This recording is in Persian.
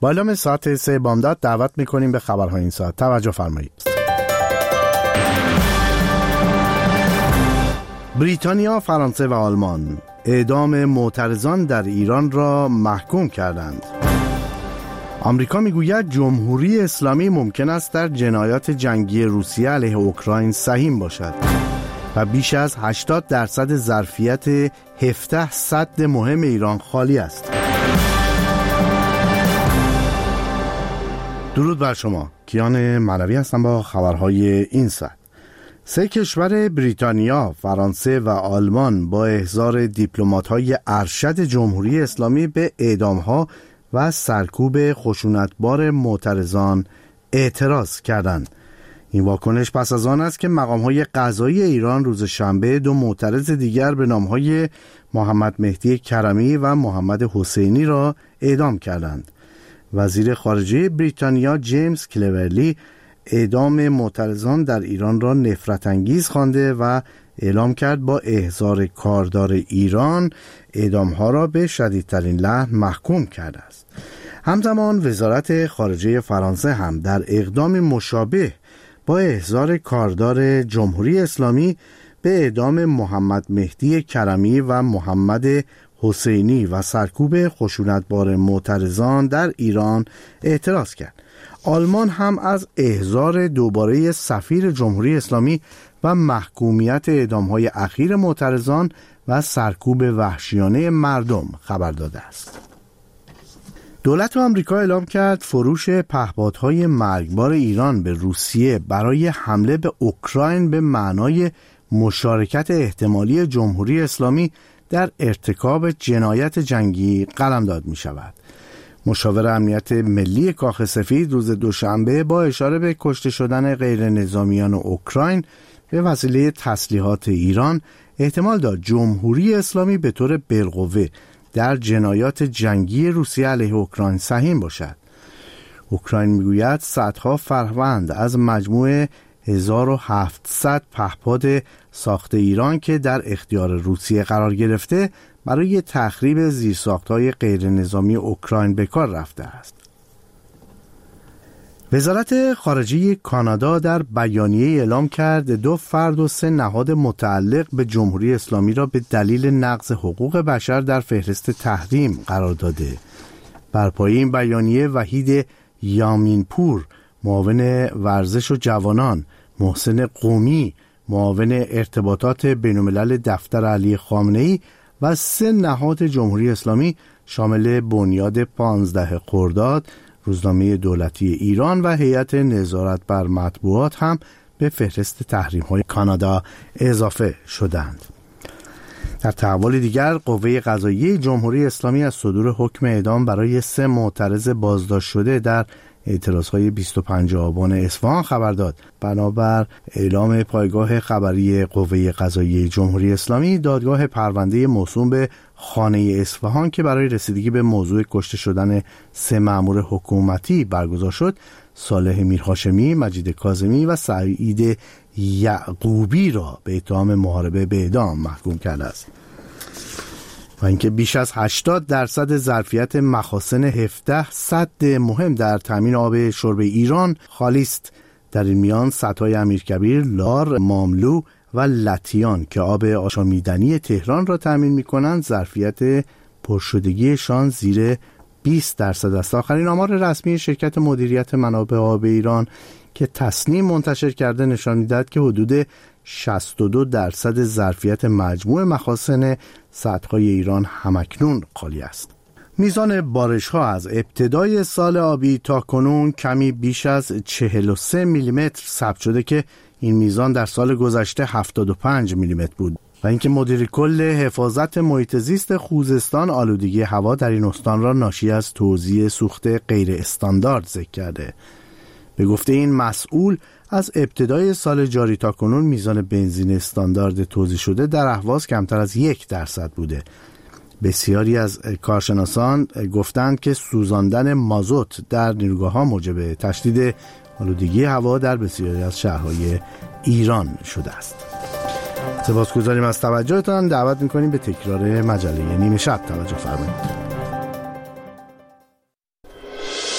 با اعلام ساعت 3 بامداد دعوت میکنیم به خبرهای این ساعت. توجه فرمایید. بریتانیا، فرانسه و آلمان اعدام معترضان در ایران را محکوم کردند. آمریکا میگوید جمهوری اسلامی ممکن است در جنایات جنگی روسیه علیه اوکراین سهیم باشد و بیش از 80% ظرفیت 17 سد مهم ایران خالی است. درود بر شما. کیان ملوی هستم با خبرهای این ساعت. 3 کشور بریتانیا، فرانسه و آلمان با احضار دیپلمات‌های ارشد جمهوری اسلامی به اعدام‌ها و سرکوب خشونتبار معترضان اعتراض کردند. این واکنش پس از آن است که مقام‌های قضایی ایران روز شنبه 2 معترض دیگر به نام‌های محمد مهدی کرمی و محمد حسینی را اعدام کردند. وزیر خارجه بریتانیا جیمز کلورلی اعدام معترضان در ایران را نفرت انگیز خوانده و اعلام کرد با احضار کاردار ایران اعدام‌ها را به شدیدترین لحن محکوم کرده است. همزمان وزارت خارجه فرانسه هم در اقدام مشابه با احضار کاردار جمهوری اسلامی به اعدام محمد مهدی کرمی و محمد حسینی و سرکوب خشونتبار معترضان در ایران اعتراض کرد. آلمان هم از احضار دوباره سفیر جمهوری اسلامی و محکومیت اعدام‌های اخیر معترضان و سرکوب وحشیانه مردم خبر داده است. دولت آمریکا اعلام کرد فروش پهپادهای مرگبار ایران به روسیه برای حمله به اوکراین به معنای مشارکت احتمالی جمهوری اسلامی در ارتکاب جنایت جنگی قلمداد می شود. مشاور امنیت ملی کاخ سفید روز دوشنبه با اشاره به کشته شدن غیر نظامیان اوکراین به وسیله تسلیحات ایران احتمال داد جمهوری اسلامی به طور بالقوه در جنایات جنگی روسیه علیه اوکراین سهیم باشد. اوکراین میگوید صدها فروند از مجموع 1700 پهپاد ساخت ایران که در اختیار روسیه قرار گرفته برای تخریب زیرساخت‌های غیر نظامی اوکراین به کار رفته است. وزارت خارجه کانادا در بیانیه اعلام کرد 2 فرد و 3 نهاد متعلق به جمهوری اسلامی را به دلیل نقض حقوق بشر در فهرست تحریم قرار داده. بر پایه این بیانیه وحید یامینپور، معاون ورزش و جوانان، محسن قومی، معاون ارتباطات بین‌الملل دفتر علی خامنه‌ای و 3 نهاد جمهوری اسلامی شامل بنیاد 15 خرداد، روزنامه دولتی ایران و هیئت نظارت بر مطبوعات هم به فهرست تحریم‌های کانادا اضافه شدند. در تحول دیگر، قوه قضاییه جمهوری اسلامی از صدور حکم اعدام برای 3 معترض بازداشت شده در اعتراضهای 25 آبان اصفهان خبر داد. بنابر اعلام پایگاه خبری قوه قضاییه جمهوری اسلامی، دادگاه پرونده موسوم به خانه اصفهان که برای رسیدگی به موضوع کشته شدن 3 مأمور حکومتی برگزار شد، صالح میرهاشمی، مجید کاظمی و سعید یعقوبی را به اتهام محاربه به اعدام محکوم کرده است و اینکه بیش از 80% ظرفیت مخازن 17 سد مهم در تامین آب شرب ایران خالی است. در این میان سدهای امیرکبیر، لار، ماملو و لطیان که آب آشامیدنی تهران را تامین می‌کنند ظرفیت پرشدگیشان زیر 20% است. آخرین آمار رسمی شرکت مدیریت منابع آب ایران که تصنیم منتشر کرده نشان می‌دهد که حدود 62% ظرفیت مجموع مخازن سدهای ایران همکنون خالی است. میزان بارش‌ها از ابتدای سال آبی تا کنون کمی بیش از 43 میلیمتر ثبت شده که این میزان در سال گذشته 75 میلیمتر بود و اینکه مدیر کل حفاظت محیط زیست خوزستان آلودگی هوا در این استان را ناشی از توزیع سوخت غیر استاندارد ذکر کرده. به گفته این مسئول، از ابتدای سال جاری تا کنون میزان بنزین استاندارد توزیع شده در اهواز کمتر از 1% بوده. بسیاری از کارشناسان گفتند که سوزاندن مازوت در نیروگاه‌ها موجب تشدید آلودگی هوا در بسیاری از شهرهای ایران شده است. سپاسگزاریم از توجهتان. دعوت می‌کنیم به تکرار مجله نیمه شب توجه فرمایید.